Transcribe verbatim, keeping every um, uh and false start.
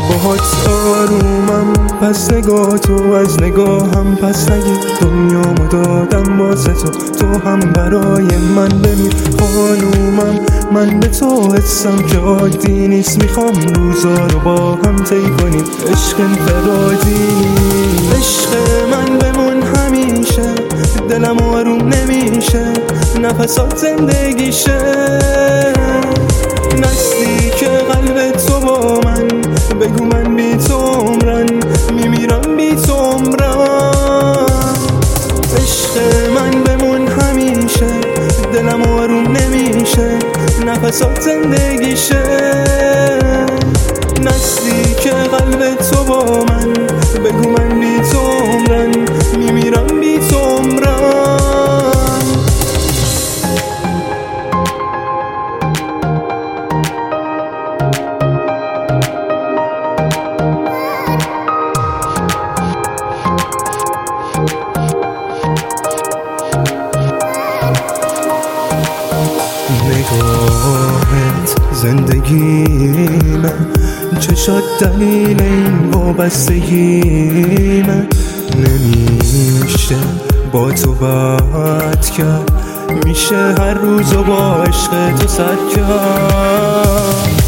باهات آرومم پس نگاه تو از نگاهم، پس نگی دنیامو دادم واسه تو، تو هم برای من بمیر خانومم. من به تو حسم که عادی نیست، میخوام روزا رو با هم طی کنیم، عشق انفرادی. عشق من بمون همیشه، دلم آروم نمیشه، نفسات زندگیشه، نزدیک قلب تو با من، بگو من بی تو عمرن، میمیرم بی تو عمرن. عشق من بمون همیشه، دلم آروم نمیشه، نفسات زندگیشه، نزدیک قلب تو با من، بگو من بی تو عمرن، میمیرم بی تو عمرن. نگاهت زندگیمه، چشات دلیل این وابستگیمه، نمیشه با تو بد کرد، میشه هر روزو با عشق تو سر کرد.